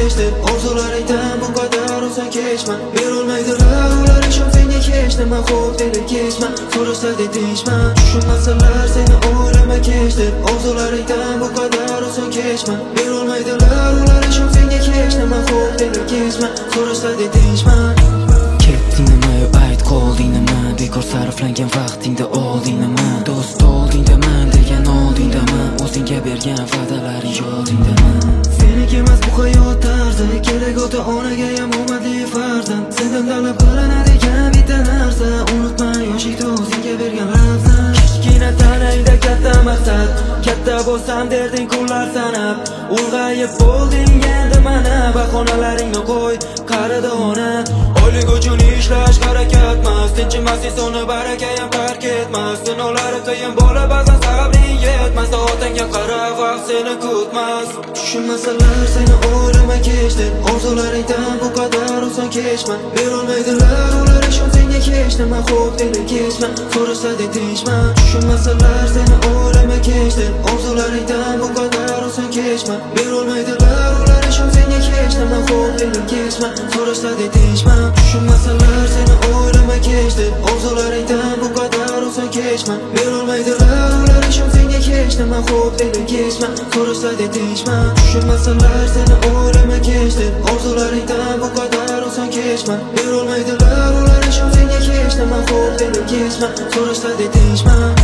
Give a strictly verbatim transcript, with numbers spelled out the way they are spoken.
kechdi Orzularingdan bu qadar oson kechma Berolmaydilar ular ishon senga hech nima Xo'p dedi kechma So'rashadi tinchma Tushunmasalar seni o'ylama kechdi Orzularingdan bu qadar oson kechma Berolmaydilar ular ishon senga hech nima Xo'p dedi kechma So'rashadi tinchma Ketding nima yo ayt qolding nima Bekor sarflangan vaqtingda olding nima Do'st oldingdaman degan oldingdaman O'zingga bergan va'dalaring yodingdaman Seniki emas bu hayot tarzi Kerak ota onaga ham omadli farzand Sendan talab qilinadigan bitta narsa Unutma yoshlikda o'zingga bergan lafzan Kichkina tanangda katta maqsad Katta bo'lsam derding kunlar sanab Ulg'ayib bo'lding endi mana Bahonalaringni qo'y qarida ona Oylik uchun ishlash harakatmas Tinchimas insonni baraka ham tark etmas Sinovlari qiyin bola ba'zan sabring yetmas Otangga qara vaqt seni kutmas Tushunmasalar seni o'ylama kechdi Orzularingdan bu qadar oson kechma Berolmaydilar ular ishon senga hech nima Xo'p dedi kechma So'rashadi tinchma Tushunmasalar seni o'ylama kechdi Orzularingdan bu qadar oson kechma Berolmaydilar ular ishon senga hech nima Xo'p dedi kechma So'rashadi tinchma Tushunmasalar seni o'ylama kechdi Orzularingdan bu qadar oson kechma Berolmaydilar ular ishon senga hech nima Xo'p dedi kechma So'rashadi tinchma Tushunmasalar seni o'ylama kechdi Orzularingdan bu qadar oson kechma Berolmaydilar ular ishon senga hech nima Xo'p dedi kechma So'rashadi tinchma